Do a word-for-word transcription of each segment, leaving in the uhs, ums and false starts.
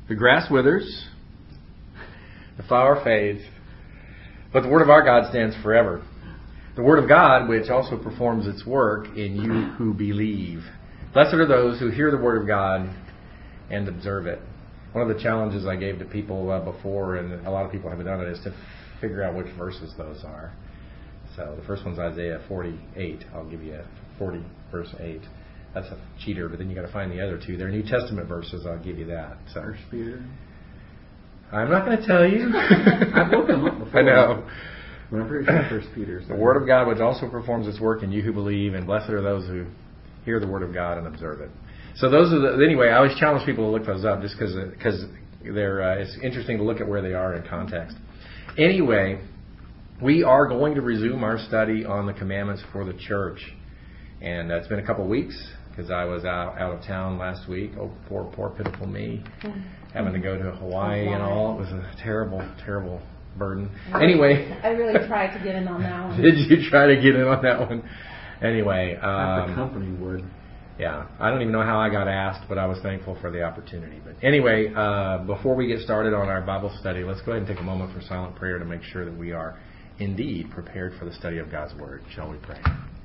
The grass withers, the flower fades, but the word of our God stands forever. The word of God, which also performs its work in you who believe. Blessed are those who hear the word of God and observe it. One of the challenges I gave to people uh, before, and a lot of people haven't done it, is to figure out which verses those are. So the first one's Isaiah forty-eight. I'll give you forty, verse eight. That's a cheater, but then you got to find the other two. They're New Testament verses. I'll give you that. So. First Peter. I'm not going to tell you. I've looked them up before. I know. But I'm pretty sure First Peter. The word of God, which also performs its work in you who believe, and blessed are those who hear the word of God and observe it. So those are the. Anyway, I always challenge people to look those up, just because because they're. Uh, it's interesting to look at where they are in context. Anyway, we are going to resume our study on the commandments for the church, and uh, it's been a couple of weeks. Because I was out out of town last week. Oh, poor, poor, pitiful me. Mm-hmm. Having to go to Hawaii and all. It was a terrible, terrible burden. I anyway. Really, I really tried to get in on that one. Did you try to get in on that one? Anyway. Um, the company would. Yeah. I don't even know how I got asked, but I was thankful for the opportunity. But anyway, uh, before we get started on our Bible study, let's go ahead and take a moment for silent prayer to make sure that we are indeed prepared for the study of God's Word. Shall we pray?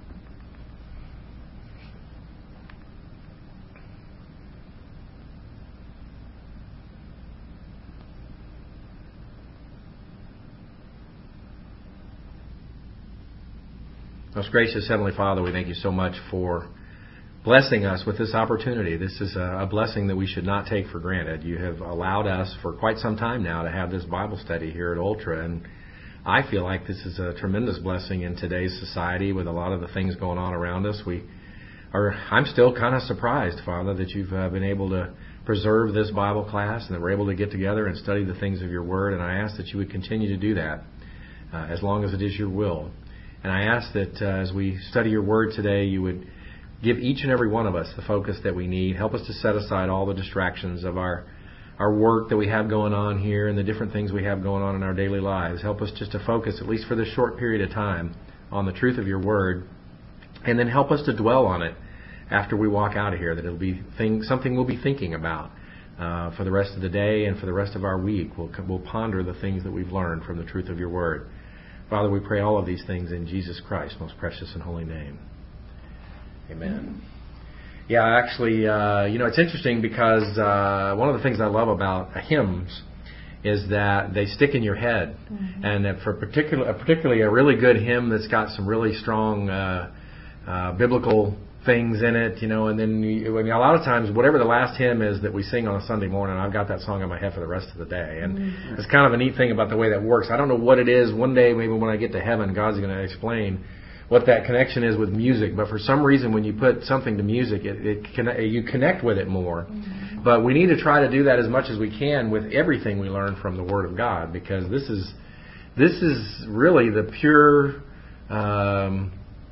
Most gracious Heavenly Father, we thank you so much for blessing us with this opportunity. This is a blessing that we should not take for granted. You have allowed us for quite some time now to have this Bible study here at Ultra, and I feel like this is a tremendous blessing in today's society with a lot of the things going on around us. We are. I'm still kind of surprised, Father, that you've uh, been able to preserve this Bible class and that we're able to get together and study the things of your Word, and I ask that you would continue to do that uh, as long as it is your will. And I ask that uh, as we study your word today, you would give each and every one of us the focus that we need. Help us to set aside all the distractions of our our work that we have going on here and the different things we have going on in our daily lives. Help us just to focus, at least for this short period of time, on the truth of your word. And then help us to dwell on it after we walk out of here, that it'll be thing, something we'll be thinking about uh, for the rest of the day and for the rest of our week. We'll, we'll ponder the things that we've learned from the truth of your word. Father, we pray all of these things in Jesus Christ's most precious and holy name. Amen. Yeah, actually, uh, you know, it's interesting because uh, one of the things I love about hymns is that they stick in your head. Mm-hmm. And that for particular, particularly a really good hymn that's got some really strong uh, uh, biblical things in it, you know, and then you, I mean, a lot of times, whatever the last hymn is that we sing on a Sunday morning, I've got that song in my head for the rest of the day. And mm-hmm. it's kind of a neat thing about the way that works. I don't know what it is. One day, maybe when I get to heaven, God's going to explain what that connection is with music. But for some reason, when you put something to music, it, it can, you connect with it more. Mm-hmm. But we need to try to do that as much as we can with everything we learn from the Word of God, because this is this is really the pure um,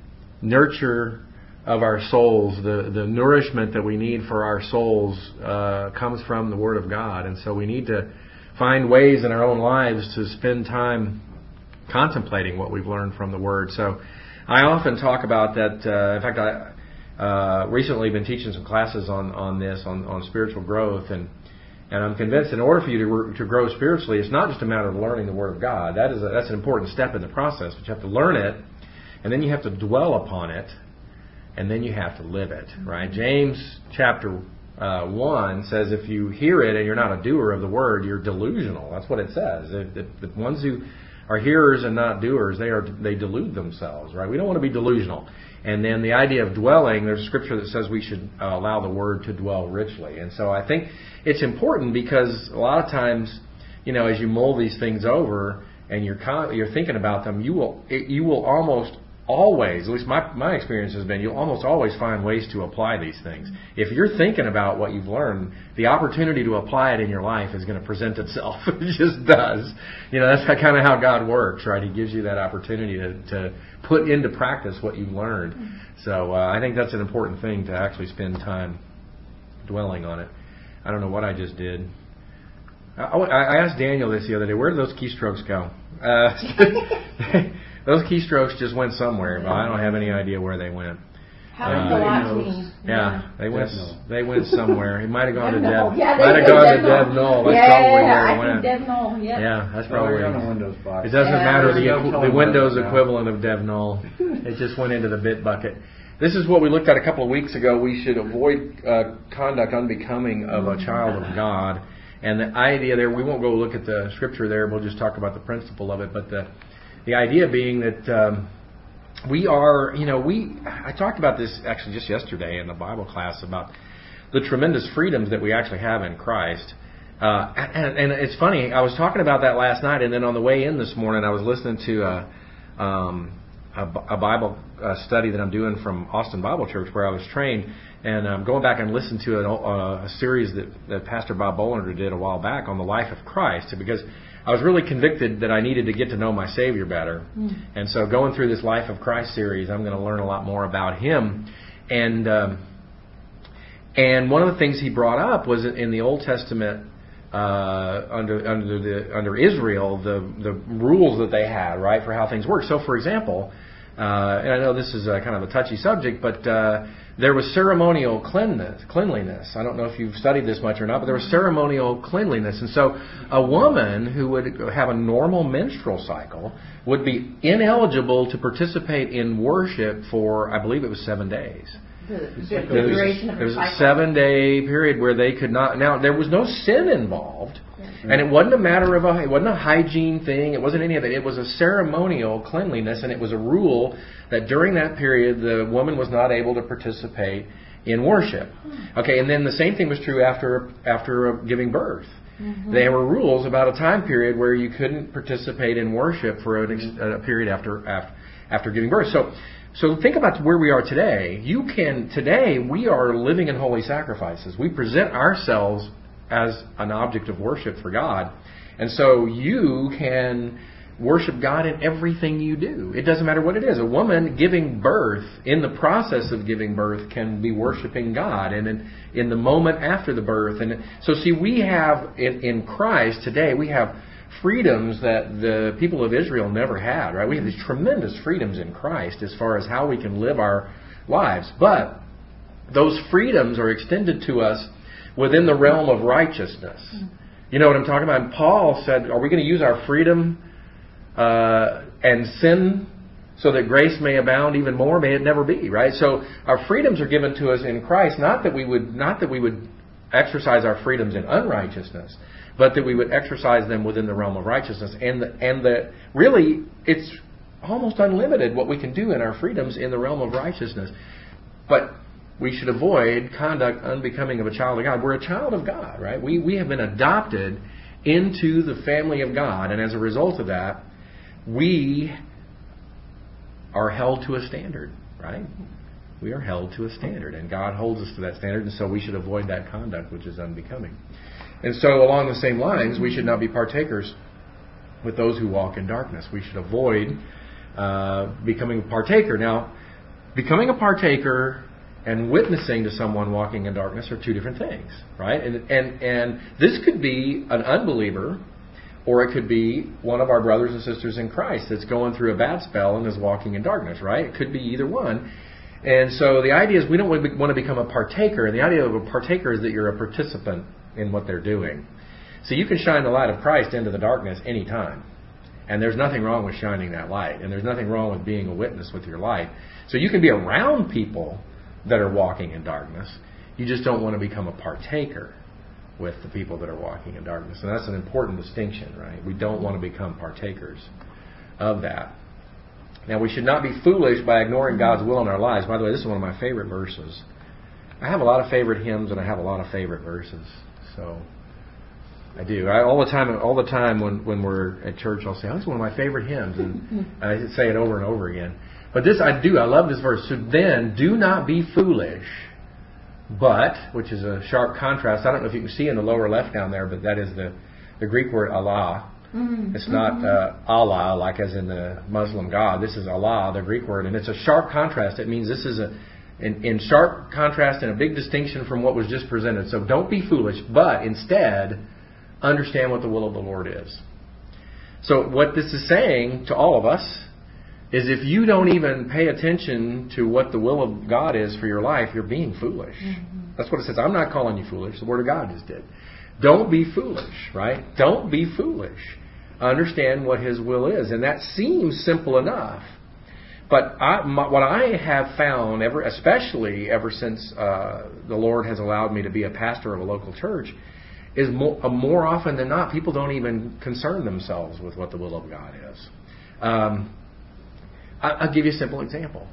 nurture of our souls. The, the nourishment that we need for our souls uh, comes from the Word of God. And so we need to find ways in our own lives to spend time contemplating what we've learned from the Word. So I often talk about that. Uh, in fact, I uh, recently been teaching some classes on, on this, on, on spiritual growth. And, and I'm convinced in order for you to, to grow spiritually, it's not just a matter of learning the Word of God. That is a, that's an important step in the process. But you have to learn it, and then you have to dwell upon it, and then you have to live it, right? James chapter uh, one says if you hear it and you're not a doer of the word, you're delusional. That's what it says. The, the, the ones who are hearers and not doers, they are they delude themselves, right? We don't want to be delusional. And then the idea of dwelling, there's a scripture that says we should uh, allow the word to dwell richly. And so I think it's important because a lot of times, you know, as you mull these things over and you're con- you're thinking about them, you will it, you will almost always, at least my my experience has been, you'll almost always find ways to apply these things. If you're thinking about what you've learned, the opportunity to apply it in your life is going to present itself. It just does. You know, that's kind of how God works, right? He gives you that opportunity to, to put into practice what you've learned. So uh, I think that's an important thing, to actually spend time dwelling on it. I don't know what I just did. I, I asked Daniel this the other day, where did those keystrokes go? Uh, Those keystrokes just went somewhere, but I don't have any idea where they went. Happens Uh, a lot to knows. me. Yeah, they went. Dev Null. They went somewhere. He might have gone to Dev Null. Dev. Yeah, they might have say gone Dev to Dev Null. Null. That's yeah, probably where I it went. think Dev Null. Yep. Yeah, that's Well, probably. you're on a Windows box. It doesn't Yeah. matter the, There's no the telling Windows where it went. equivalent of Dev Null. It just went into the bit bucket. This is what we looked at a couple of weeks ago. We should avoid uh, conduct unbecoming of a child of God. And the idea there, we won't go look at the scripture there. We'll just talk about the principle of it. But the the idea being that um, we are, you know, we. I talked about this actually just yesterday in the Bible class about the tremendous freedoms that we actually have in Christ. Uh, and, and it's funny, I was talking about that last night, and then on the way in this morning, I was listening to a, um, a, a Bible uh, study that I'm doing from Austin Bible Church, where I was trained, and I'm going back and listening to an, uh, a series that, that Pastor Bob Bolander did a while back on the life of Christ, because I was really convicted that I needed to get to know my Savior better. Mm. And so going through this Life of Christ series, I'm going to learn a lot more about Him. And um, and one of the things he brought up was in the Old Testament, uh, under under the under Israel, the the rules that they had, right, for how things work. So, for example, uh, and I know this is a kind of a touchy subject, but uh, there was ceremonial cleanliness. Cleanliness. I don't know if you've studied this much or not, but there was ceremonial cleanliness, and so a woman who would have a normal menstrual cycle would be ineligible to participate in worship for, I believe it was seven days. The, the, the There was, duration of there was the a cycle. seven-day period where they could not. Now there was no sin involved, and it wasn't a matter of a. It wasn't a hygiene thing. It wasn't any of it. It was a ceremonial cleanliness, and it was a rule that during that period the woman was not able to participate in worship. Okay, and then the same thing was true after after giving birth. Mm-hmm. There were rules about a time period where you couldn't participate in worship for a, a period after after after giving birth. So. So think about where we are today. You can today we are living in holy sacrifices. We present ourselves as an object of worship for God. And so you can worship God in everything you do. It doesn't matter what it is. A woman giving birth, in the process of giving birth, can be worshiping God. And in, in the moment after the birth. And so see, we have in, in Christ today, we have freedoms that the people of Israel never had, right? We have these tremendous freedoms in Christ as far as how we can live our lives. But those freedoms are extended to us within the realm of righteousness. You know what I'm talking about? And Paul said, are we going to use our freedom uh, and sin so that grace may abound even more? May it never be, right? So our freedoms are given to us in Christ, not that we would, not that we would exercise our freedoms in unrighteousness, but that we would exercise them within the realm of righteousness. And the, and the, really, it's almost unlimited what we can do in our freedoms in the realm of righteousness. But we should avoid conduct unbecoming of a child of God. We're a child of God, right? We, we have been adopted into the family of God. And as a result of that, we are held to a standard, right? We are held to a standard. And God holds us to that standard. And so we should avoid that conduct which is unbecoming. And so along the same lines, we should not be partakers with those who walk in darkness. We should avoid uh, becoming a partaker. Now, becoming a partaker and witnessing to someone walking in darkness are two different things, right? And and and this could be an unbeliever, or it could be one of our brothers and sisters in Christ that's going through a bad spell and is walking in darkness, right? It could be either one. And so the idea is we don't want to become a partaker. And the idea of a partaker is that you're a participant in what they're doing. So you can shine the light of Christ into the darkness anytime. And there's nothing wrong with shining that light. And there's nothing wrong with being a witness with your light. So you can be around people that are walking in darkness. You just don't want to become a partaker with the people that are walking in darkness. And that's an important distinction, right? We don't want to become partakers of that. Now, we should not be foolish by ignoring God's will in our lives. By the way, this is one of my favorite verses. I have a lot of favorite hymns and I have a lot of favorite verses. So I do. I, all the time, all the time when, when we're at church, I'll say, "Oh, this is one of my favorite hymns," and I say it over and over again. But this, I do. I love this verse. So then, do not be foolish, but, which is a sharp contrast. I don't know if you can see in the lower left down there, but that is the, the Greek word Allah. Mm-hmm. It's not uh, Allah, like as in the Muslim God. This is Allah, the Greek word, and it's a sharp contrast. It means this is a In, in sharp contrast and a big distinction from what was just presented. So don't be foolish, but instead understand what the will of the Lord is. So what this is saying to all of us is if you don't even pay attention to what the will of God is for your life, you're being foolish. Mm-hmm. That's what it says. I'm not calling you foolish. The Word of God just did. Don't be foolish, right? Don't be foolish. Understand what His will is. And that seems simple enough. But I, my, what I have found, ever, especially ever since uh, the Lord has allowed me to be a pastor of a local church, is more, uh, more often than not, people don't even concern themselves with what the will of God is. Um, I, I'll give you a simple example.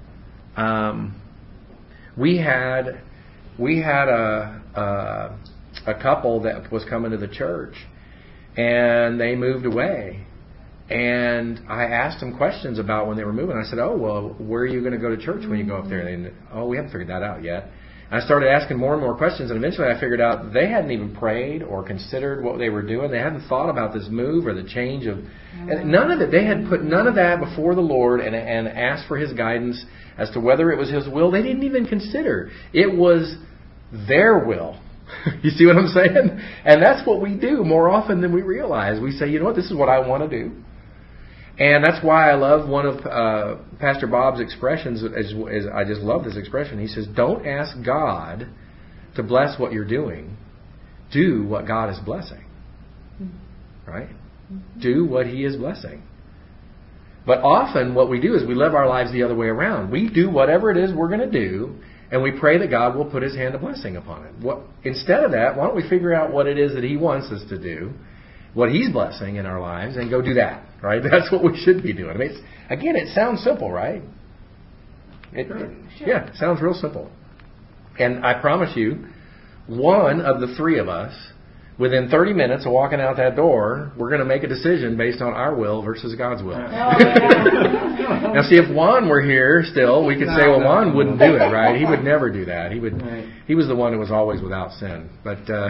Um, we had we had a, a a couple that was coming to the church, and they moved away. And I asked them questions about when they were moving. I said, "Oh, well, where are you going to go to church when you go up there?" And they, "Oh, we haven't figured that out yet." And I started asking more and more questions, and eventually I figured out they hadn't even prayed or considered what they were doing. They hadn't thought about this move or the change of and none of it. They had put none of that before the Lord and, and asked for His guidance as to whether it was His will. They didn't even consider. It was their will. You see what I'm saying? And that's what we do more often than we realize. We say, you know what, this is what I want to do. And that's why I love one of uh, Pastor Bob's expressions. Is, is I just love this expression. He says, "Don't ask God to bless what you're doing. Do what God is blessing." Right? Do what He is blessing. But often what we do is we live our lives the other way around. We do whatever it is we're going to do, and we pray that God will put His hand of blessing upon it. What, instead of that, why don't we figure out what it is that He wants us to do, what He's blessing in our lives, and go do that. Right? That's what we should be doing. I mean, it's, again, it sounds simple, right? It, Sure. it, yeah, it sounds real simple. And I promise you, one of the three of us, within thirty minutes of walking out that door, we're going to make a decision based on our will versus God's will. Oh, yeah. Now, see, if Juan were here still, we could say, well, Juan wouldn't do it, right? He would never do that. He would. Right. He was the one who was always without sin. But uh,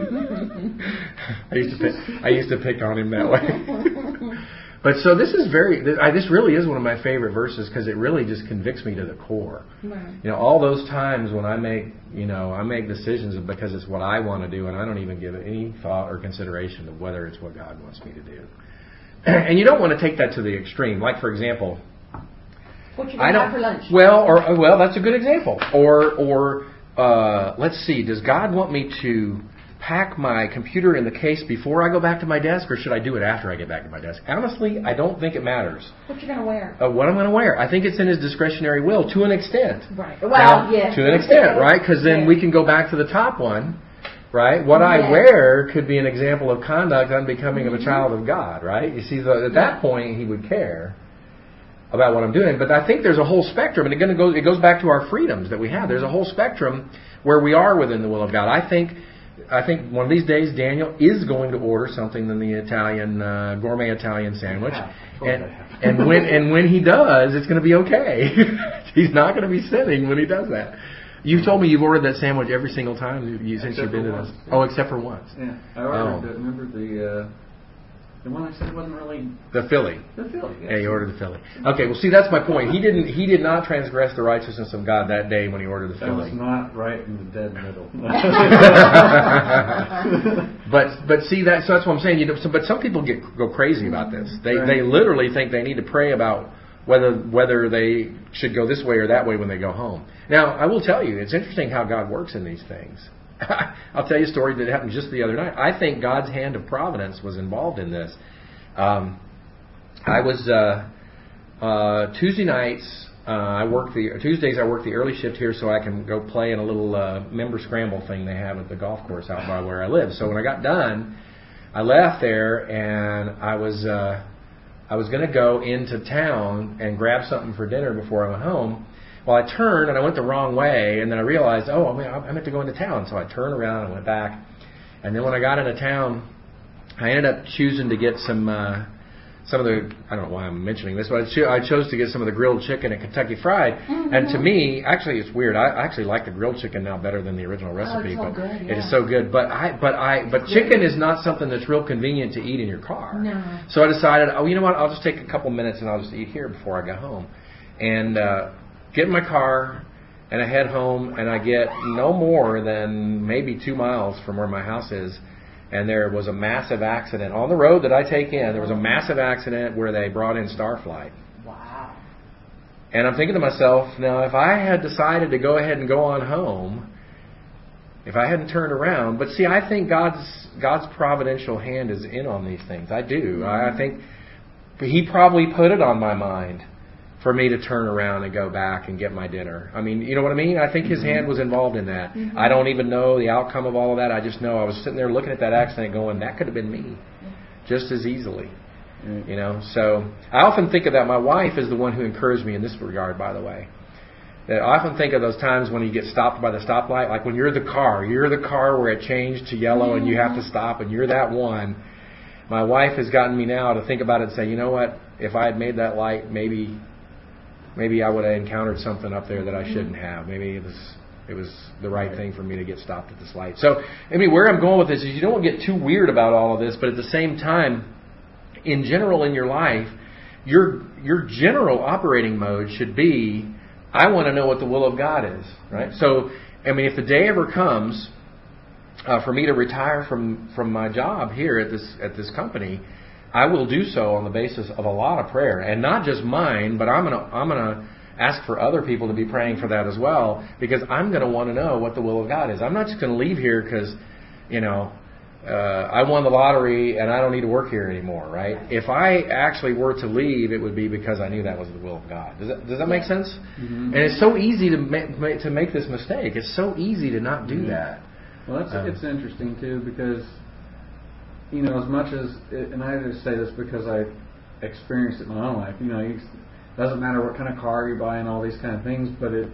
I used to pick, I used to pick on him that way. But so this is very, this really is one of my favorite verses because it really just convicts me to the core. Right. You know, all those times when I make, you know, I make decisions because it's what I want to do, and I don't even give it any thought or consideration to whether it's what God wants me to do. And you don't want to take that to the extreme. Like, for example, What you I gonna don't. have for lunch? Well, or well, that's a good example. Or, or uh, let's see. Does God want me to pack my computer in the case before I go back to my desk, or should I do it after I get back to my desk? Honestly, I don't think it matters. What you gonna wear? Uh, what I'm going to wear. I think it's in His discretionary will to an extent. Right. Well, Now, yes. to an extent, right? Because then Yeah. we can go back to the top one, right? What I Yes. wear could be an example of conduct unbecoming of a child of God, right? You see, the, at that point, He would care about what I'm doing. But I think there's a whole spectrum, and it, gonna go, it goes back to our freedoms that we have. There's a whole spectrum where we are within the will of God. I think I think one of these days Daniel is going to order something than the Italian uh, gourmet Italian sandwich, and and when and when he does, it's going to be okay. He's not going to be sinning when he does that. You've told me you've ordered that sandwich every single time you, since you've been to this. Oh, except for once. Yeah, I ordered. Oh. The, remember the uh, the one I said wasn't really The Philly. the Philly. Yes. Yeah, he ordered the Philly. Okay, well, see, that's my point. He didn't. He did not transgress the righteousness of God that day when he ordered the That was Philly. not right in the dead middle. but but see that so that's what I'm saying. You know, so, but some people get go crazy about this. They Right. they literally think they need to pray about whether whether they should go this way or that way when they go home. Now, I will tell you, it's interesting how God works in these things. I'll tell you a story that happened just the other night. I think God's hand of providence was involved in this. Um, I was uh, uh, Tuesday nights. Uh, I work the Tuesdays. I work the early shift here, so I can go play in a little uh, member scramble thing they have at the golf course out by where I live. So when I got done, I left there and I was uh, I was going to go into town and grab something for dinner before I went home. Well, I turned and I went the wrong way, and then I realized, oh, I, mean, I meant to go into town. So I turned around and went back. And then when I got into town, I ended up choosing to get some uh, some of the, I don't know why I'm mentioning this, but I, cho- I chose to get some of the grilled chicken at Kentucky Fried. Mm-hmm. And to me, actually, it's weird. I actually like the grilled chicken now better than the original recipe. Oh, it's so but good, yeah. It is so good. But I, but I, but chicken is not something that's real convenient to eat in your car. No. So I decided, oh, you know what? I'll just take a couple minutes and I'll just eat here before I go home. And uh, get in my car. And I head home, and I get no more than maybe two miles from where my house is, and there was a massive accident on the road that I take in. There was a massive accident where they brought in Starflight. Wow. And I'm thinking to myself, now if I had decided to go ahead and go on home, if I hadn't turned around, but see, I think God's God's providential hand is in on these things. I do. I think He probably put it on my mind for me to turn around and go back and get my dinner. I mean, you know what I mean? I think His mm-hmm. hand was involved in that. Mm-hmm. I don't even know the outcome of all of that. I just know I was sitting there looking at that accident going, that could have been me just as easily. Mm-hmm. You know, so I often think of that. My wife is the one who encouraged me in this regard, by the way. That I often think of those times when you get stopped by the stoplight, like when you're the car, you're the car where it changed to yellow and you have to stop and you're that one. My wife has gotten me now to think about it and say, you know what, if I had made that light, maybe maybe I would have encountered something up there that I shouldn't have. Maybe it was it was the right thing for me to get stopped at this light. So, I mean, where I'm going with this is you don't get too weird about all of this, but at the same time, in general in your life, your your general operating mode should be, I want to know what the will of God is, right? So, I mean, if the day ever comes uh, for me to retire from, from my job here at this at this company, I will do so on the basis of a lot of prayer, and not just mine, but I'm gonna I'm gonna ask for other people to be praying for that as well, because I'm gonna want to know what the will of God is. I'm not just gonna leave here because, you know, uh, I won the lottery and I don't need to work here anymore, right? If I actually were to leave, it would be because I knew that was the will of God. Does that does that make sense? Mm-hmm. And it's so easy to make to make this mistake. It's so easy to not do mm-hmm. that. Well, that's um, it's interesting too, because, you know, as much as, it, and I just say this because I experienced it in my own life. You know, it doesn't matter what kind of car you buy and all these kind of things, but it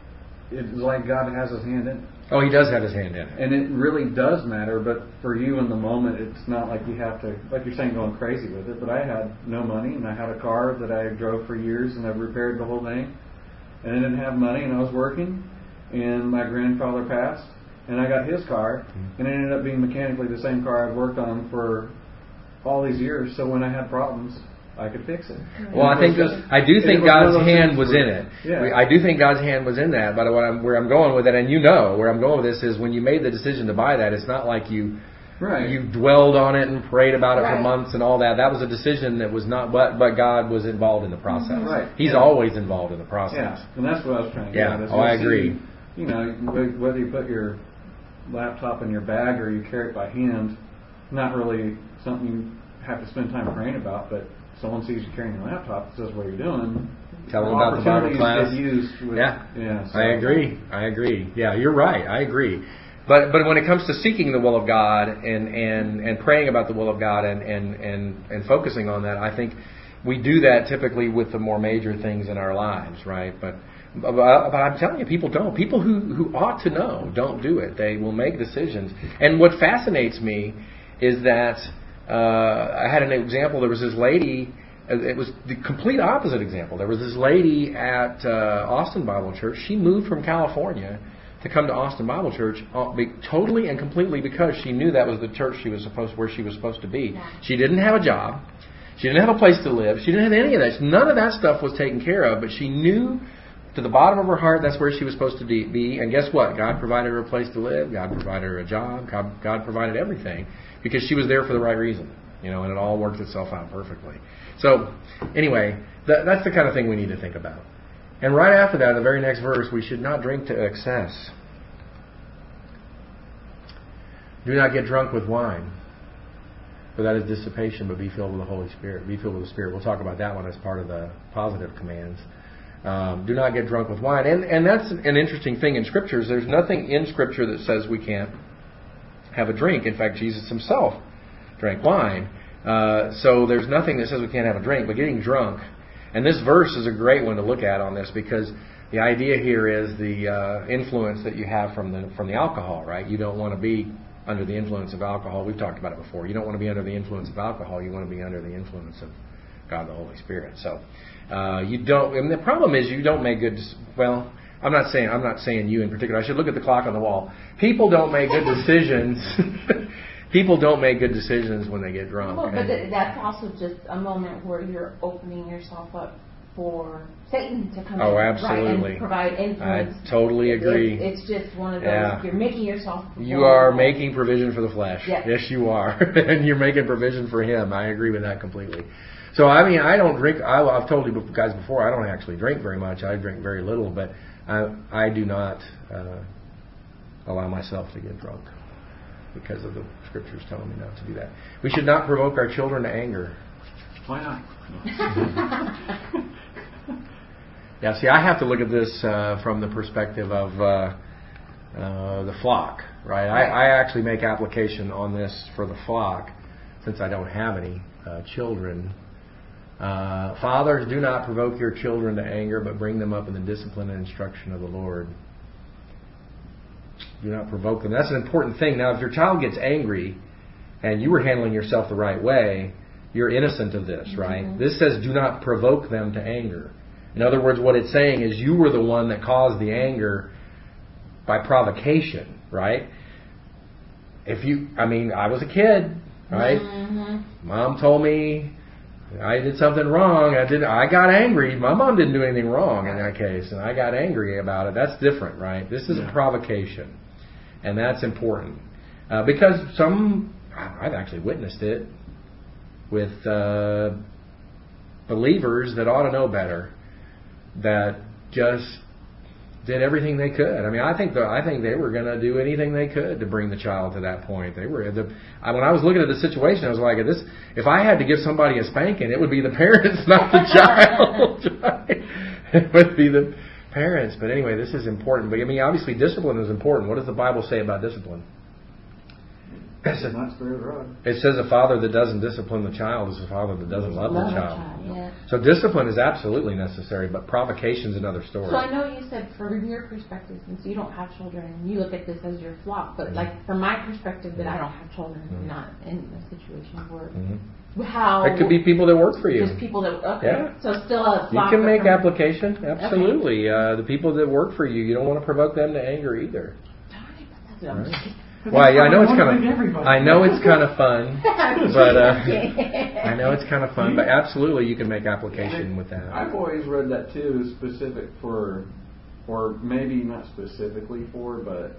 it's like God has His hand in it. Oh, He does have His hand in it. And it really does matter, but for you in the moment, it's not like you have to, like you're saying, going crazy with it. But I had no money, and I had a car that I drove for years, and I've repaired the whole thing. And I didn't have money, and I was working, and my grandfather passed, and I got his car, and it ended up being mechanically the same car I'd worked on for all these years. So when I had problems, I could fix it. Well, I think just, I do think God's hand was in it. Yeah. I do think God's hand was in that. But what I'm, where I'm going with it, and you know where I'm going with this, is when you made the decision to buy that, it's not like you right. you dwelled on it and prayed about it right. for months and all that. That was a decision that was not, but but God was involved in the process. Right. He's yeah. always involved in the process. Yeah, and that's what I was trying to yeah. get at. Oh, I agree. You know, whether you put your laptop in your bag or you carry it by hand, not really something you have to spend time praying about, but someone sees you carrying your laptop and says what you're doing, tell them about the Bible class. Get used with, yeah, yeah so. I agree. I agree. Yeah, you're right. I agree. But but when it comes to seeking the will of God and, and, and praying about the will of God and, and, and, and focusing on that, I think we do that typically with the more major things in our lives, right? But but, but I'm telling you, people don't. People who, who ought to know don't do it. They will make decisions. And what fascinates me is that Uh, I had an example. There was this lady. It was the complete opposite example. There was this lady at uh, Austin Bible Church. She moved from California to come to Austin Bible Church uh, totally and completely because she knew that was the church she was supposed where she was supposed to be. She didn't have a job. She didn't have a place to live. She didn't have any of that. None of that stuff was taken care of. But she knew to the bottom of her heart that's where she was supposed to be. And guess what? God provided her a place to live. God provided her a job. God, God provided everything. Because she was there for the right reason, you know, and it all worked itself out perfectly. So, anyway, that, that's the kind of thing we need to think about. And right after that, the very next verse, we should not drink to excess. Do not get drunk with wine, for that is dissipation, but be filled with the Holy Spirit. Be filled with the Spirit. We'll talk about that one as part of the positive commands. Um, do not get drunk with wine. And, and that's an interesting thing in Scriptures. There's nothing in Scripture that says we can't have a drink. In fact, Jesus Himself drank wine. Uh, so there's nothing that says we can't have a drink. But getting drunk, and this verse is a great one to look at on this, because the idea here is the uh, influence that you have from the from the alcohol, right? You don't want to be under the influence of alcohol. We've talked about it before. You don't want to be under the influence of alcohol. You want to be under the influence of God, the Holy Spirit. So uh, you don't. And the problem is you don't make good. Well, I'm not saying I'm not saying you in particular. I should look at the clock on the wall. People don't make good decisions. People don't make good decisions when they get drunk. Well, but th- that's also just a moment where you're opening yourself up for Satan to come oh, in, absolutely. Right, and provide influence. I totally agree. It, it's just one of those. Yeah. You're making yourself. You are making provision for the flesh. Yes, yes you are, and you're making provision for Him. I agree with that completely. So I mean, I don't drink. I, I've told you guys before. I don't actually drink very much. I drink very little, but I, I do not uh, allow myself to get drunk because of the scriptures telling me not to do that. We should not provoke our children to anger. Why not? Yeah, see, I have to look at this uh, from the perspective of uh, uh, the flock, right? I, I actually make application on this for the flock, since I don't have any uh, children. Uh, Fathers, do not provoke your children to anger, but bring them up in the discipline and instruction of the Lord. Do not provoke them. That's an important thing. Now, if your child gets angry, and you were handling yourself the right way, you're innocent of this, right? Mm-hmm. This says, do not provoke them to anger. In other words, what it's saying is you were the one that caused the anger by provocation, right? If you, I mean, I was a kid, right? Mm-hmm. Mom told me I did something wrong. I did. I got angry. My mom didn't do anything wrong in that case, and I got angry about it. That's different, right? This is yeah. a provocation, and that's important uh, because some, I've actually witnessed it with uh, believers that ought to know better, that just did everything they could. I mean, I think the, I think they were going to do anything they could to bring the child to that point. They were the, I, when I was looking at the situation, I was like, "This, if I had to give somebody a spanking, it would be the parents, not the child." Right? It would be the parents. But anyway, this is important. But I mean, obviously, discipline is important. What does the Bible say about discipline? It says, not spirit of rod. It says a father that doesn't discipline the child is a father that doesn't love, love the child. child yeah. So discipline is absolutely necessary, but provocation is another story. So I know you said from your perspective, since you don't have children, you look at this as your flock, but mm-hmm. like from my perspective that I don't have children, mm-hmm. not in a situation where mm-hmm. how it could be people that work for you. Just people that okay. Yeah. So still a flock. You can make application, absolutely. Okay. Uh, the people that work for you, you don't want to provoke them to anger either. Darn it, that's right. Well, yeah, I know it's kind of I know it's kind of fun, but uh, I know it's kind of fun, but absolutely you can make application with that. I've always read that too, specific for, or maybe not specifically for, but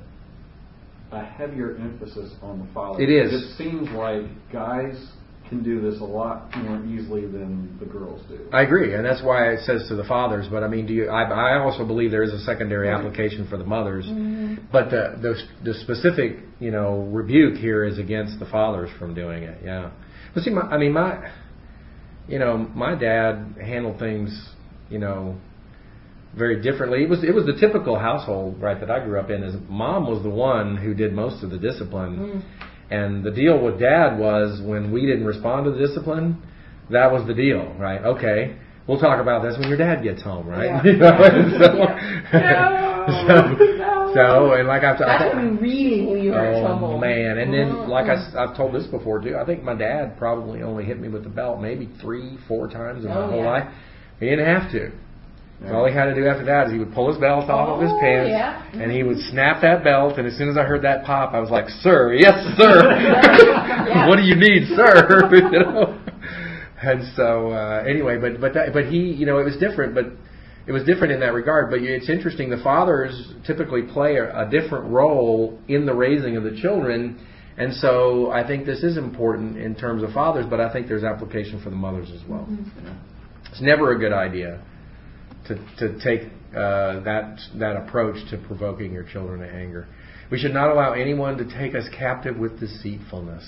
a heavier emphasis on the father. It is. It seems like guys can do this a lot more easily than the girls do. I agree, and that's why it says to the fathers. But I mean, do you? I, I also believe there is a secondary right. application for the mothers. Mm-hmm. But the, the the specific, you know, rebuke here is against the fathers from doing it. Yeah. But see, my, I mean, my, you know, my dad handled things, you know, very differently. It was it was the typical household, right, that I grew up in. Is mom was the one who did most of the discipline. Mm. And the deal with Dad was when we didn't respond to the discipline, that was the deal, right? Okay, we'll talk about this when your dad gets home, right? Yeah. You know? so, yeah. no, so, no. so, and like I've, That's I've when we really knew you were oh, in trouble. Oh man! And then, like I, I've told this before too. I think my dad probably only hit me with the belt maybe three, four times in my oh, whole yeah. life. He didn't have to. So all he had to do after that is he would pull his belt off oh, of his pants, yeah. and he would snap that belt. And as soon as I heard that pop, I was like, "Sir, yes, sir. yeah. What do you need, sir?" you know? And so uh, anyway, but but that, but he, you know, it was different. But it was different in that regard. But it's interesting. The fathers typically play a, a different role in the raising of the children, and so I think this is important in terms of fathers. But I think there's application for the mothers as well. Mm-hmm. It's never a good idea to to take uh, that that approach to provoking your children to anger. We should not allow anyone to take us captive with deceitfulness.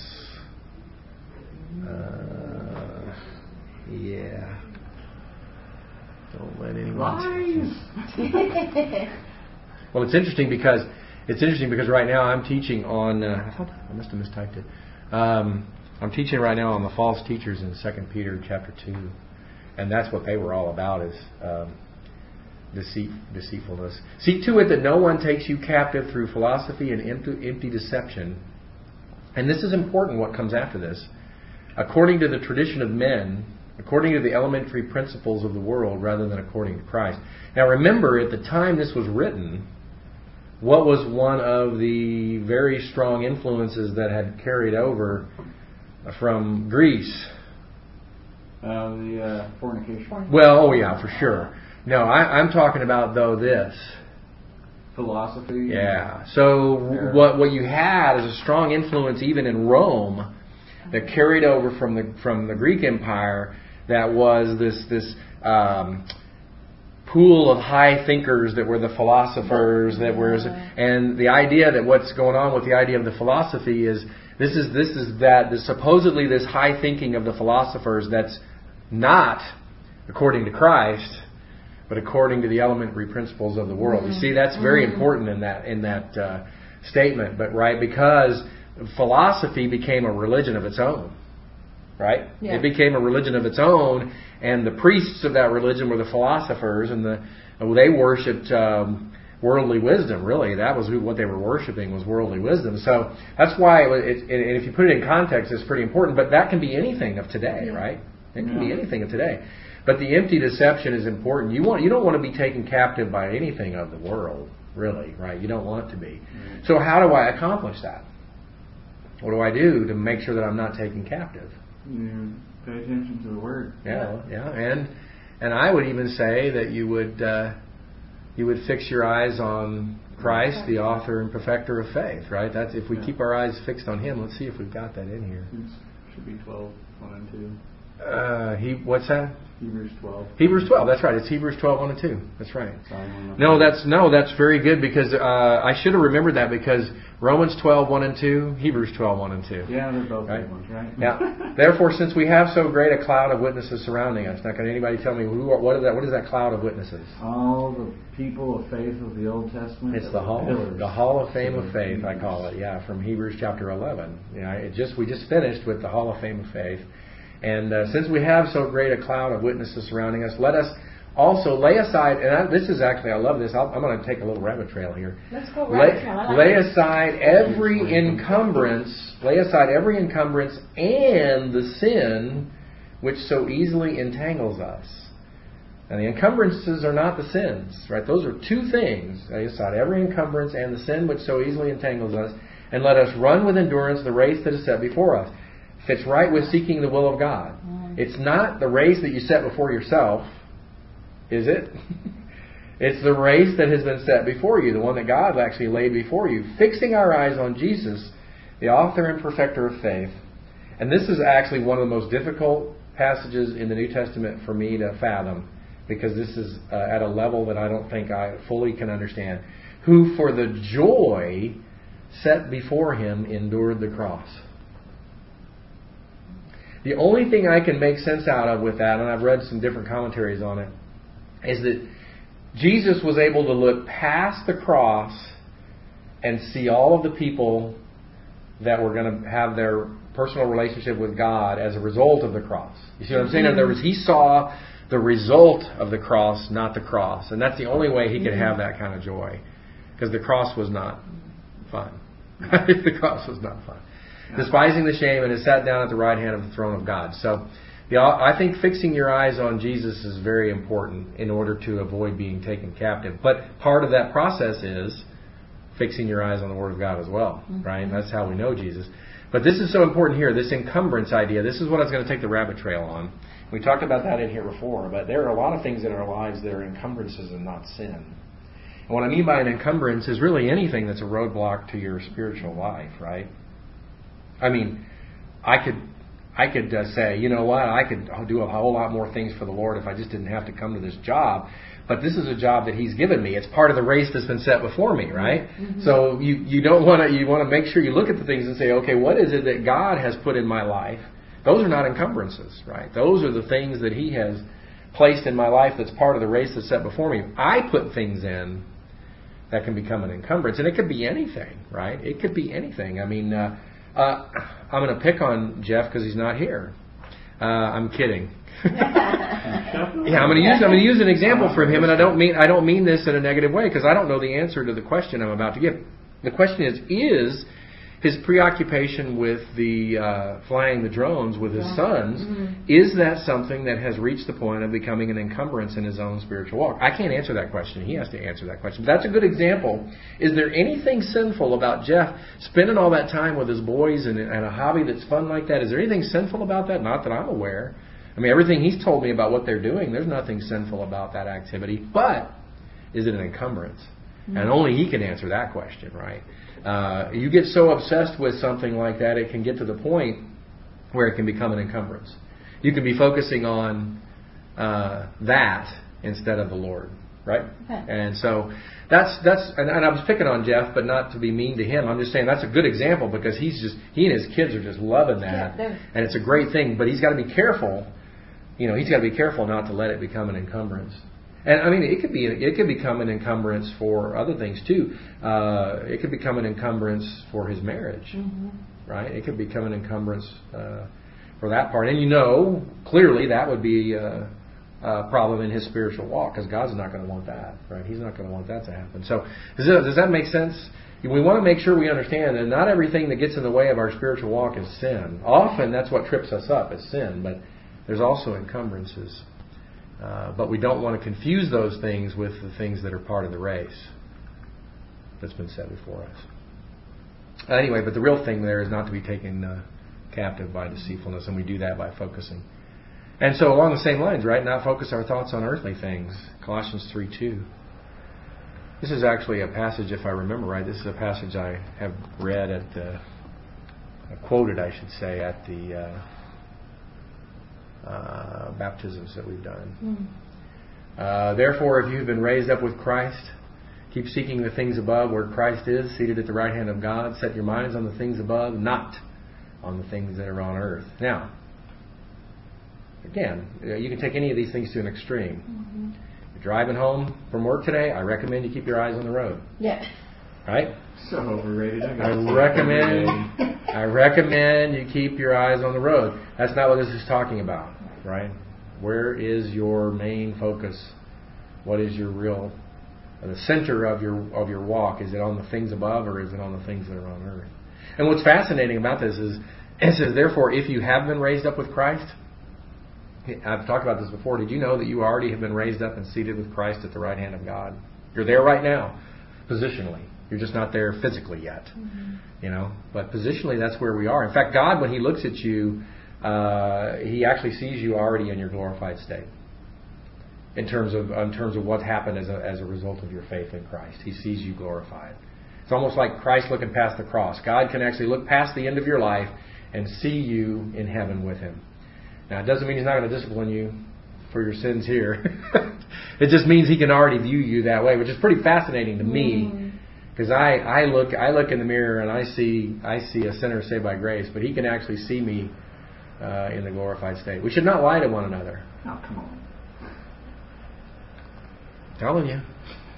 Uh, yeah. Don't let anyone. Lies. Well, it's interesting because it's interesting because right now I'm teaching on. Uh, I thought I must have mistyped it. Um, I'm teaching right now on the false teachers in Second Peter chapter two, and that's what they were all about is. Um, Deceit, deceitfulness. See to it that no one takes you captive through philosophy and empty, empty deception. And this is important what comes after this. According to the tradition of men, according to the elementary principles of the world, rather than according to Christ. Now remember, at the time this was written, what was one of the very strong influences that had carried over from Greece? Uh, the uh, fornication. Well, oh yeah, for sure. No, I, I'm talking about, though, this. Philosophy. Yeah. So yeah. what what you had is a strong influence even in Rome that carried over from the from the Greek Empire that was this this um, pool of high thinkers that were the philosophers that were, and the idea that what's going on with the idea of the philosophy is this is this is that the, supposedly this high thinking of the philosophers that's not according to Christ, but according to the elementary principles of the world. Mm-hmm. You see, that's very mm-hmm. important in that in that uh, statement. But right, because philosophy became a religion of its own. Right? Yeah. It became a religion of its own, and the priests of that religion were the philosophers, and the they worshipped um, worldly wisdom. Really, that was who, what they were worshiping was worldly wisdom. So that's why, it, it, and if you put it in context, it's pretty important. But that can be anything of today, yeah. right? It can yeah. be anything of today. But the empty deception is important. You want you don't want to be taken captive by anything of the world, really, right? You don't want to be. Mm-hmm. So how do I accomplish that? What do I do to make sure that I'm not taken captive? You pay attention to the Word. Yeah, yeah, and and I would even say that you would uh, you would fix your eyes on Christ, the author and perfecter of faith. Right? That's if we yeah. keep our eyes fixed on Him. Let's see if we've got that in here. It should be twelve, one and two. Uh, he what's that? Hebrews twelve. Hebrews twelve. That's right. It's Hebrews twelve, one and two. That's right. No, that's no, that's very good because uh, I should have remembered that because Romans twelve, one and two, Hebrews twelve, one and two. Yeah, they're both right? good ones, right? Yeah. Therefore, since we have so great a cloud of witnesses surrounding us, now can anybody tell me who? What is that? What is that cloud of witnesses? All the people of faith of the Old Testament. It's the hall, pillars. the Hall of Fame of Faith. I call it. Yeah, from Hebrews chapter eleven. Yeah, it just we just finished with the Hall of Fame of Faith. And uh, since we have so great a cloud of witnesses surrounding us, let us also lay aside, and I, this is actually, I love this, I'll, I'm going to take a little rabbit trail here. Let's go rabbit lay, trail. Like lay aside every encumbrance, lay aside every encumbrance and the sin which so easily entangles us. And the encumbrances are not the sins, right? Those are two things. Lay aside every encumbrance and the sin which so easily entangles us, and let us run with endurance the race that is set before us. Fits right with seeking the will of God. It's not the race that you set before yourself, is it? It's the race that has been set before you, the one that God actually laid before you. Fixing our eyes on Jesus, the author and perfecter of faith. And this is actually one of the most difficult passages in the New Testament for me to fathom, because this is uh, at a level that I don't think I fully can understand. Who for the joy set before him endured the cross. The only thing I can make sense out of with that, and I've read some different commentaries on it, is that Jesus was able to look past the cross and see all of the people that were going to have their personal relationship with God as a result of the cross. You see what I'm saying? In other words, he saw the result of the cross, not the cross. And that's the only way he could have that kind of joy. Because the cross was not fun. The cross was not fun. Despising the shame, and has sat down at the right hand of the throne of God. So, the, I think fixing your eyes on Jesus is very important in order to avoid being taken captive. But part of that process is fixing your eyes on the Word of God as well, mm-hmm. right? That's how we know Jesus. But this is so important here, this encumbrance idea. This is what I was going to take the rabbit trail on. We talked about that in here before, but there are a lot of things in our lives that are encumbrances and not sin. And what I mean by an encumbrance is really anything that's a roadblock to your spiritual life, right? I mean, I could I could uh, say, you know what, I could do a whole lot more things for the Lord if I just didn't have to come to this job. But this is a job that He's given me. It's part of the race that's been set before me, right? Mm-hmm. So you, you don't want to you want to make sure you look at the things and say, okay, what is it that God has put in my life? Those are not encumbrances, right? Those are the things that He has placed in my life that's part of the race that's set before me. I put things in that can become an encumbrance, and it could be anything, right? It could be anything. I mean. Uh, Uh, I'm going to pick on Jeff because he's not here. Uh, I'm kidding. yeah, I'm going to use I'm going to use an example from him, and I don't mean I don't mean this in a negative way because I don't know the answer to the question I'm about to give. The question is: Is his preoccupation with the uh, flying the drones with his yeah. sons, mm-hmm. is that something that has reached the point of becoming an encumbrance in his own spiritual walk? I can't answer that question. He has to answer that question. But that's a good example. Is there anything sinful about Jeff spending all that time with his boys and, and a hobby that's fun like that? Is there anything sinful about that? Not that I'm aware. I mean, everything he's told me about what they're doing, there's nothing sinful about that activity. But is it an encumbrance? Mm-hmm. And only he can answer that question, right? Uh, you get so obsessed with something like that, it can get to the point where it can become an encumbrance. you can be focusing on uh, that instead of the Lord, right? Okay. And so that's that's and, and I was picking on Jeff, but not to be mean to him. I'm just saying that's a good example because he's just he and his kids are just loving that, Yeah, and it's a great thing. But he's got to be careful. You know, he's got to be careful not to let it become an encumbrance. And I mean, it could be it could become an encumbrance for other things too. Uh, it could become an encumbrance for his marriage, Mm-hmm. right? It could become an encumbrance uh, for that part. And you know, clearly that would be a, a problem in his spiritual walk because God's not going to want that, right? He's not going to want that to happen. So does that, does that make sense? We want to make sure we understand that not everything that gets in the way of our spiritual walk is sin. Often that's what trips us up is sin, but there's also encumbrances. Uh, but we don't want to confuse those things with the things that are part of the race that's been set before us. Uh, anyway, but the real thing there is not to be taken uh, captive by deceitfulness, and we do that by focusing. And so along the same lines, right, not focus our thoughts on earthly things. Colossians three two. This is actually a passage, if I remember right, this is a passage I have read at the, quoted, I should say, at the... Uh, Uh, baptisms that we've done. Mm. Uh, Therefore, if you have been raised up with Christ, keep seeking the things above where Christ is, seated at the right hand of God. Set your minds on the things above, not on the things that are on earth. Now, again, you can take any of these things to an extreme. Mm-hmm. You're driving home from work today, I recommend you keep your eyes on the road. Yeah. Right? So overrated. I, I recommend I recommend you keep your eyes on the road. That's not what this is talking about, right? Where is your main focus? What is your real the center of your of your walk? Is it on the things above or is it on the things that are on earth? And what's fascinating about this is it says, therefore, if you have been raised up with Christ, I've talked about this before. Did you know that you already have been raised up and seated with Christ at the right hand of God? You're there right now, positionally. You're just not there physically yet, mm-hmm. you know. But positionally, that's where we are. In fact, God, when He looks at you, uh, He actually sees you already in your glorified state. In terms of in terms of what happened as a as a result of your faith in Christ, He sees you glorified. It's almost like Christ looking past the cross. God can actually look past the end of your life and see you in heaven with Him. Now, it doesn't mean He's not going to discipline you for your sins here. It just means He can already view you that way, which is pretty fascinating to me. Mm. Because I, I look I look in the mirror and I see I see a sinner saved by grace, but He can actually see me uh, in the glorified state. We should not lie to one another. Oh, come on. Telling you.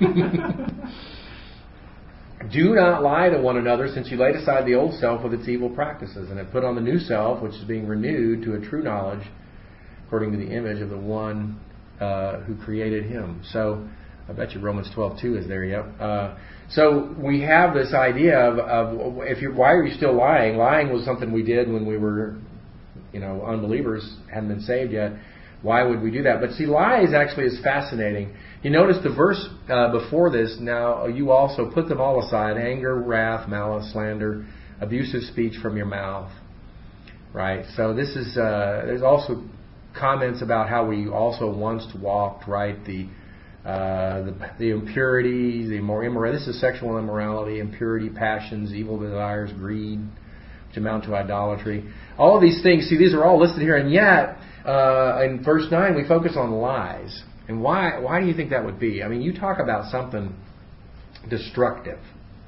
Do not lie to one another, since you laid aside the old self with its evil practices, and have put on the new self, which is being renewed to a true knowledge, according to the image of the one uh, who created Him. So I bet you Romans twelve two is there. Yep. Uh, so we have this idea of, of if you why are you still lying? Lying was something we did when we were, you know, unbelievers, hadn't been saved yet. Why would we do that? But see, lies actually is fascinating. You notice the verse uh, before this. Now you also put them all aside: anger, wrath, malice, slander, abusive speech from your mouth. Right. So this is uh, there's also comments about how we also once walked. Right. The Uh, the, the impurity, the more immorality. This is sexual immorality, impurity, passions, evil desires, greed, which amount to idolatry. All of these things, see, these are all listed here, and yet uh, in verse nine we focus on lies. And why? Why do you think that would be? I mean, you talk about something destructive.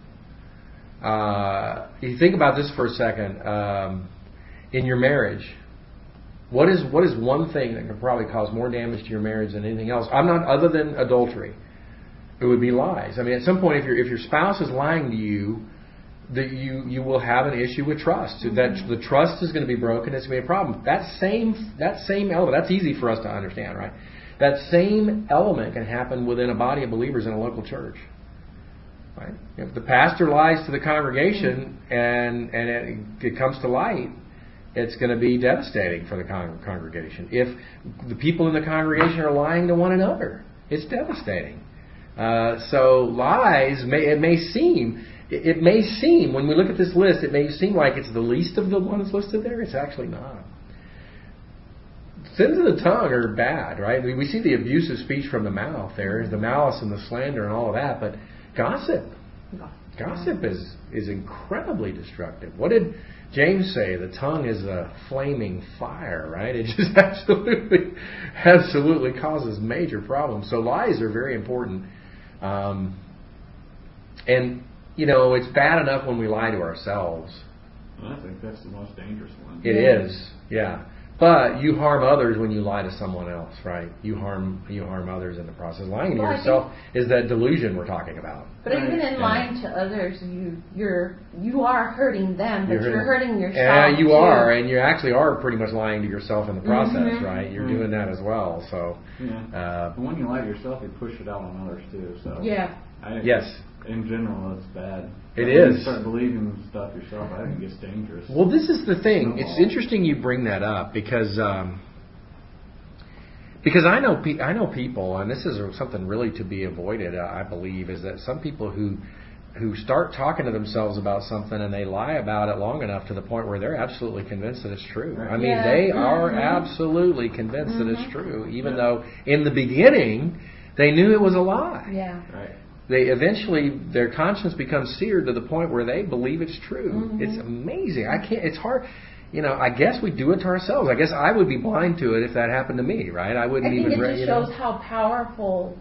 Uh, you think about this for a second. Um, in your marriage. What is what is one thing that could probably cause more damage to your marriage than anything else? I'm not other than adultery. It would be lies. I mean, at some point, if your if your spouse is lying to you, that you you will have an issue with trust. Mm-hmm. That the trust is going to be broken. It's going to be a problem. That same that same element. That's easy for us to understand, right? That same element can happen within a body of believers in a local church. Right? If the pastor lies to the congregation and and it, it comes to light, it's going to be devastating for the con- congregation. If the people in the congregation are lying to one another, it's devastating. Uh, so lies, may, it may seem, it, it may seem, when we look at this list, it may seem like it's the least of the ones listed there. It's actually not. Sins of the tongue are bad, right? We, we see the abusive speech from the mouth there, the malice and the slander and all of that, but gossip. Gossip is, is incredibly destructive. What did James say? The tongue is a flaming fire, right? It just absolutely, absolutely causes major problems. So lies are very important. Um, and, you know, it's bad enough when we lie to ourselves. I think that's the most dangerous one. It Yeah. is, yeah. But you harm others when you lie to someone else, right? You harm you harm others in the process. Lying to Well, I yourself is that delusion we're talking about. But even in Yeah. lying to others, you you're you are hurting them, but you're, hurting yourself. Yeah, you too. are, and you actually are pretty much lying to yourself in the process, Mhm. right? You're Mhm. doing that as well. So, Yeah. uh, But when you lie to yourself, you push it out on others too. So Yeah. I, yes. In general, it's bad. It But when is. You start believing stuff yourself. I think it gets dangerous. Well, this is the thing. It's Snowball. interesting you bring that up because um, because I know pe- I know people, and this is something really to be avoided. Uh, I believe is that some people who who start talking to themselves about something and they lie about it long enough to the point where they're absolutely convinced that it's true. I mean, Yeah. they are Mhm. absolutely convinced that it's Mhm. true, even Yeah. though in the beginning they knew it was a lie. Yeah. Right. They eventually their conscience becomes seared to the point where they believe it's true. Mhm. It's amazing. I can't. It's hard. You know, I guess we do it to ourselves. I guess I would be blind to it if that happened to me, right? I I wouldn't think even. it re- just you know. shows how powerful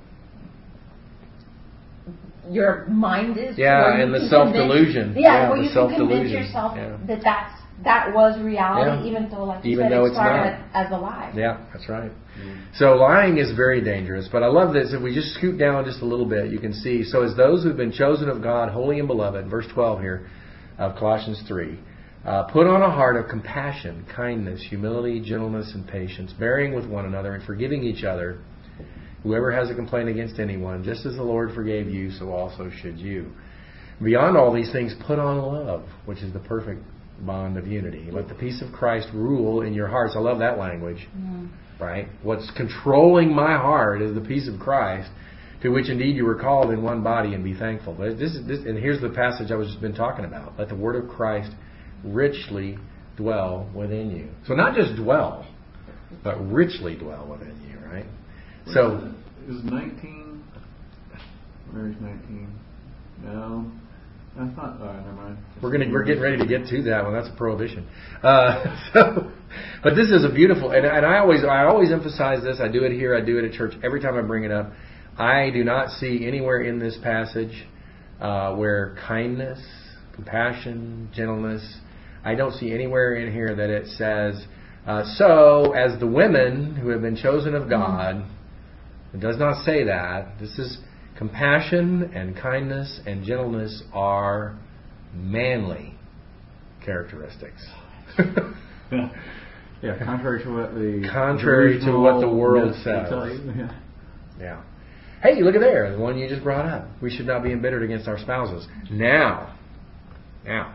your mind is. Yeah, where you and the can self-delusion. convince- Yeah, Yeah, where the you can convince self-delusion. yourself Yeah. that that's that was reality, Yeah. even though, like you Even said, though it it's started not. as a lie. Yeah, that's right. Mm. So lying is very dangerous. But I love this. If we just scoot down just a little bit, you can see. So as those who've been chosen of God, holy and beloved, verse twelve here of Colossians three, uh, put on a heart of compassion, kindness, humility, gentleness, and patience, bearing with one another and forgiving each other. Whoever has a complaint against anyone, just as the Lord forgave you, so also should you. Beyond all these things, put on love, which is the perfect bond of unity. Let the peace of Christ rule in your hearts. I love that language. Mm. Right? What's controlling my heart is the peace of Christ, to which indeed you were called in one body, and be thankful. But this is this, and here's the passage I was just been talking about. Let the word of Christ richly dwell within you. So not just dwell, but richly dwell within you. Right? What So is, it? is nineteen? Where's nineteen? No, that's not. Oh, never mind. we're gonna we're getting ready to get to that one. That's a prohibition. Uh, so, but this is a beautiful, and, and I always I always emphasize this. I do it here. I do it at church every time I bring it up. I do not see anywhere in this passage uh, where kindness, compassion, gentleness. I don't see anywhere in here that it says, uh, so as the women who have been chosen of God. It does not say that. This is compassion and kindness and gentleness are manly characteristics. Yeah. Yeah, contrary to what the Contrary to what the world myths will says. tell you. Yeah. Yeah. Hey, look at there, the one you just brought up. We should not be embittered against our spouses. Now, now,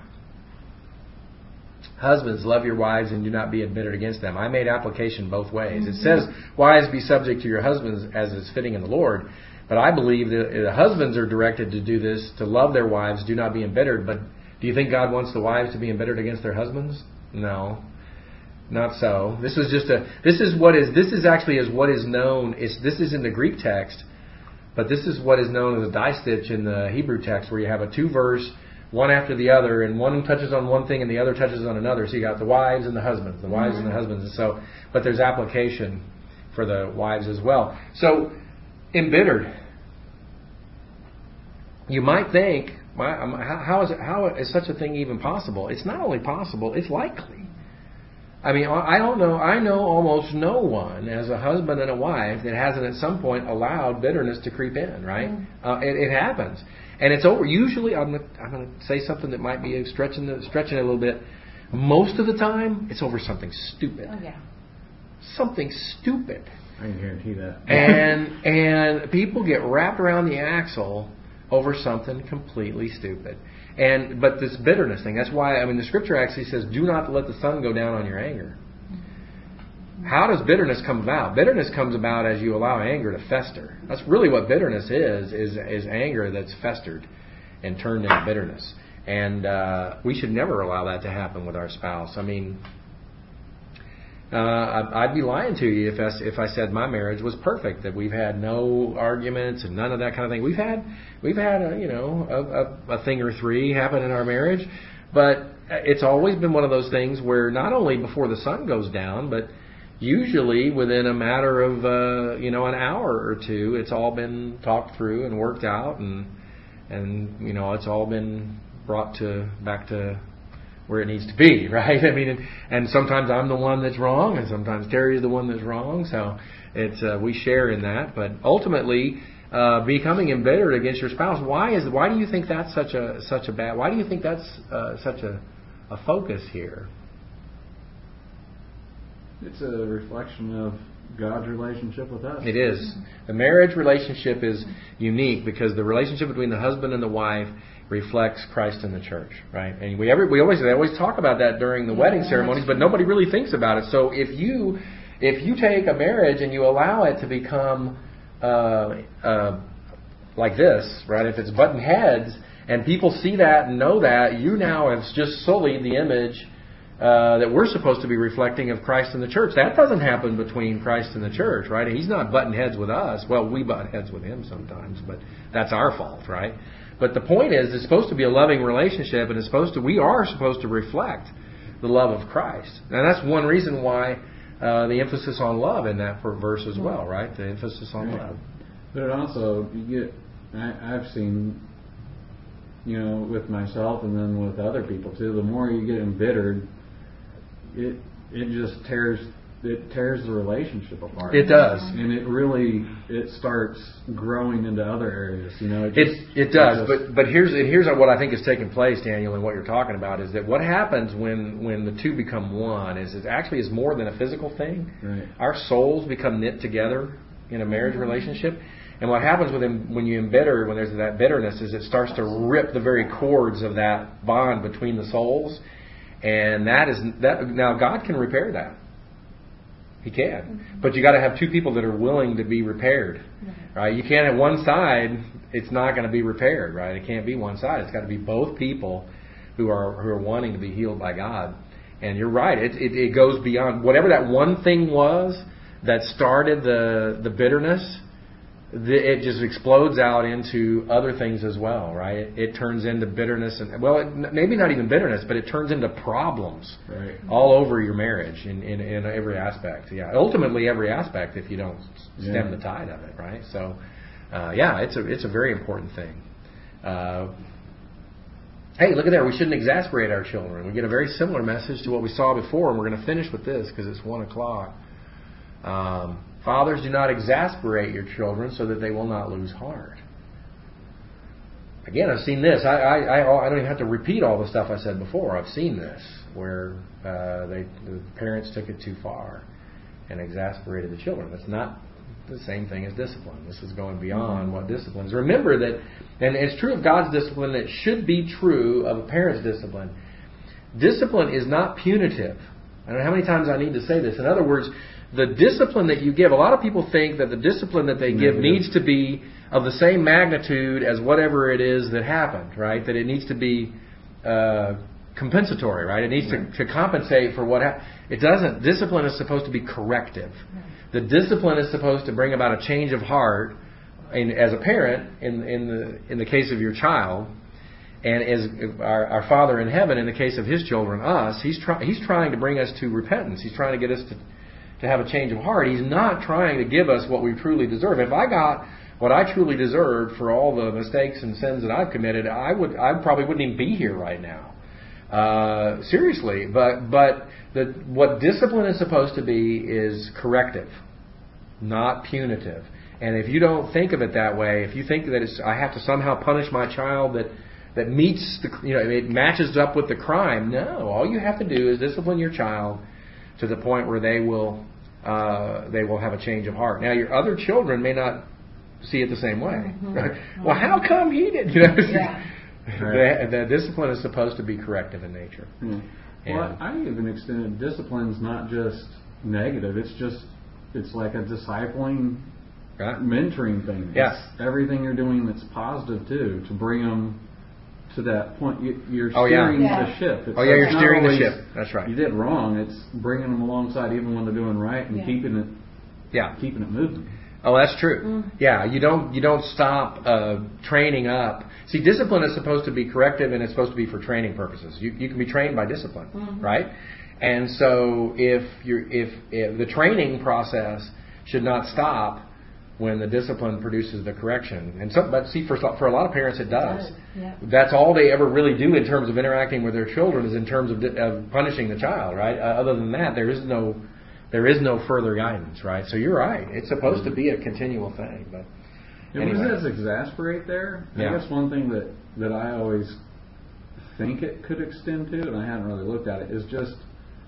husbands, love your wives and do not be embittered against them. I made application both ways. It says, wives, be subject to your husbands as is fitting in the Lord. But I believe that the husbands are directed to do this, to love their wives, do not be embittered. But do you think God wants the wives to be embittered against their husbands? No. Not so. This is just a. This is what is. This is actually is what is known. It's this is in the Greek text, but this is what is known as a distich in the Hebrew text, where you have a two verse, one after the other, and one touches on one thing and the other touches on another. So you got the wives and the husbands, the wives mm-hmm. and the husbands. And so, but there's application for the wives as well. So, embittered. You might think, how is it, how is such a thing even possible? It's not only possible; it's likely. I mean, I don't know. I know almost no one as a husband and a wife that hasn't at some point allowed bitterness to creep in. Right? Mm. Uh, it, it happens, and it's over. Usually, I'm gonna, I'm going to say something that might be stretching the, stretching it a little bit. Most of the time, it's over something stupid. Oh yeah. Something stupid. I can guarantee that. And and people get wrapped around the axle over something completely stupid. And but this bitterness thing, that's why, I mean, the scripture actually says, do not let the sun go down on your anger. How does bitterness come about? Bitterness comes about as you allow anger to fester. That's really what bitterness is, is, is anger that's festered and turned into bitterness. And uh, we should never allow that to happen with our spouse. I mean, uh, I'd be lying to you if I, if I said my marriage was perfect, that we've had no arguments and none of that kind of thing. We've had we've had a, you know a, a, a thing or three happen in our marriage, but it's always been one of those things where not only before the sun goes down, but usually within a matter of uh, you know an hour or two, it's all been talked through and worked out, and and you know it's all been brought to back to where it needs to be, right? I mean, and, and sometimes I'm the one that's wrong, and sometimes Terry's the one that's wrong. So it's uh, we share in that. But ultimately, uh, becoming embittered against your spouse, why is why do you think that's such a such a bad? Why do you think that's uh, such a a focus here? It's a reflection of God's relationship with us. It is. The marriage relationship is unique because the relationship between the husband and the wife reflects Christ in the church, right? And we every, we always they always talk about that during the yeah, wedding ceremonies, but nobody really thinks about it. So if you if you take a marriage and you allow it to become uh, uh, like this, right? If it's button heads and people see that and know that, you now have just sullied the image Uh, that we're supposed to be reflecting of Christ in the church. That doesn't happen between Christ and the church, right? He's not butting heads with us. Well, we butt heads with him sometimes, but that's our fault, right? But the point is, it's supposed to be a loving relationship, and it's supposed to. We are supposed to reflect the love of Christ, and that's one reason why uh, the emphasis on love in that verse as well, right? The emphasis on right. love. But it also, you get. I, I've seen, you know, with myself and then with other people too. The more you get embittered, It it just tears it tears the relationship apart. It does, and it really it starts growing into other areas. You know, it it, just, it does. it just, but but here's here's what I think is taking place, Daniel, and what you're talking about is that what happens when when the two become one is it actually is more than a physical thing. Right. Our souls become knit together in a marriage relationship. And what happens with him when you embitter, when there's that bitterness, is it starts to rip the very cords of that bond between the souls. And that is that. Now God can repair that. He can, mm-hmm. but you got to have two people that are willing to be repaired, right? right? You can't have one side; it's not going to be repaired, right? It can't be one side. It's got to be both people who are who are wanting to be healed by God. And you're right; it it, it goes beyond whatever that one thing was that started the the bitterness. It just explodes out into other things as well, right? It, it turns into bitterness, and well, it, maybe not even bitterness, but it turns into problems right. all over your marriage in, in, in every aspect. Yeah, ultimately every aspect if you don't stem yeah. the tide of it, right? So, uh, yeah, it's a it's a very important thing. Uh, hey, look at there. We shouldn't exasperate our children. We get a very similar message to what we saw before, and we're going to finish with this because it's one o'clock. Um, Fathers, do not exasperate your children so that they will not lose heart. Again, I've seen this. I, I, I, I don't even have to repeat all the stuff I said before. I've seen this where uh, they, the parents took it too far and exasperated the children. That's not the same thing as discipline. This is going beyond what discipline is. Remember that, and it's true of God's discipline, that should be true of a parent's discipline. Discipline is not punitive. I don't know how many times I need to say this. In other words, the discipline that you give, a lot of people think that the discipline that they give needs to be of the same magnitude as whatever it is that happened, right? That it needs to be uh, compensatory, right? It needs to, to compensate for what happened. It doesn't. Discipline is supposed to be corrective. The discipline is supposed to bring about a change of heart in, as a parent, in, in, the, in the case of your child, and as our, our Father in heaven, in the case of His children, us, He's, try, he's trying to bring us to repentance. He's trying to get us to... to have a change of heart. He's not trying to give us what we truly deserve. If I got what I truly deserved for all the mistakes and sins that I've committed, I would I probably wouldn't even be here right now. Uh, seriously, but but the, what discipline is supposed to be is corrective, not punitive. And if you don't think of it that way, if you think that it's I have to somehow punish my child that that meets the you know it matches up with the crime, no. All you have to do is discipline your child to the point where they will uh, they will have a change of heart. Now, your other children may not see it the same way. Mm-hmm. Right? Well, how come he did? You know, yeah. the, the discipline is supposed to be corrective in nature. Mm. Well, I even extended discipline's not just negative. It's just it's like a discipling, right. mentoring thing. Yes, it's everything you're doing that's positive too, to bring them to that point. You, you're Oh, yeah. steering Yeah. the ship. It's Oh, yeah, like you're not steering the always ship. That's right. You did wrong. It's bringing them alongside even when they're doing right and Yeah. keeping it Yeah. keeping it moving. Oh, that's true. Mm. Yeah, you don't you don't stop uh, training up. See, discipline is supposed to be corrective, and it's supposed to be for training purposes. You you can be trained by discipline, Mhm. right? And so if you're if, if the training process should not stop when the discipline produces the correction. And so, but see, for for a lot of parents, it does. It does, yeah. That's all they ever really do in terms of interacting with their children is in terms of, di- of punishing the child, right? Uh, other than that, there is no there is no further guidance, right? So you're right. It's supposed to be a continual thing, but And anyway. what does exasperate there? Yeah. I guess one thing that, that I always think it could extend to, and I haven't really looked at it, is just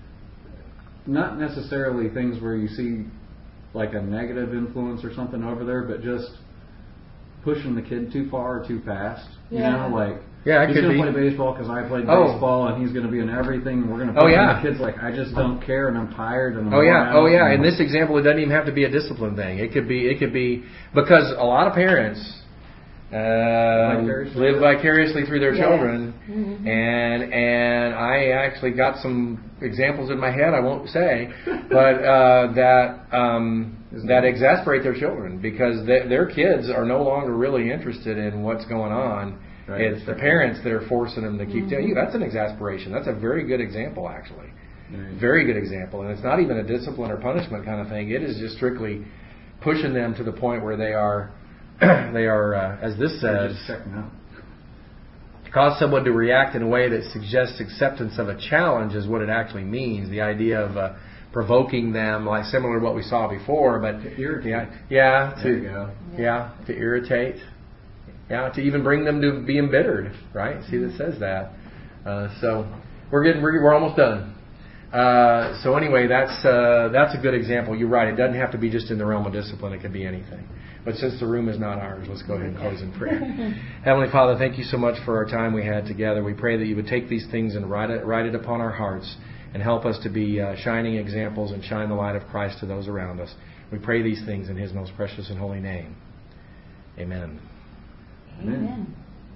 not necessarily things where you see like a negative influence or something over there, but just pushing the kid too far or too fast. Yeah. You know, like Yeah, it he's could going be. to play baseball because I played Oh. baseball, and he's going to be in everything. And we're going to. Oh, yeah. The kid's like, I just don't care, and I'm tired, and I'm Oh yeah, worn oh out, yeah. and In this example, it doesn't even have to be a discipline thing. It could be, it could be because a lot of parents uh, Vicariously. live vicariously through their Yes. children, Mhm. and and I actually got some examples in my head. I won't say, but uh, that um, that exasperate their children because they, their kids are no longer really interested in what's going on. Right. It's the parents that are forcing them to keep telling you. That's an exasperation. That's a very good example, actually. Right. Very good example. And it's not even a discipline or punishment kind of thing. It is just strictly pushing them to the point where they are, they are, uh, as this They're says, just checking out. to cause someone to react in a way that suggests acceptance of a challenge is what it actually means. The idea of uh, provoking them, like similar to what we saw before, but To irritate. yeah, yeah, to There you go. yeah, to irritate. Yeah, to even bring them to be embittered, right? See, that says that. Uh, so we're getting, we're, we're almost done. Uh, so anyway, that's uh, that's a good example. You're right. It doesn't have to be just in the realm of discipline. It could be anything. But since the room is not ours, let's go ahead and close in prayer. Heavenly Father, thank you so much for our time we had together. We pray that you would take these things and write it, write it upon our hearts and help us to be uh, shining examples and shine the light of Christ to those around us. We pray these things in His most precious and holy name. Amen. Amen.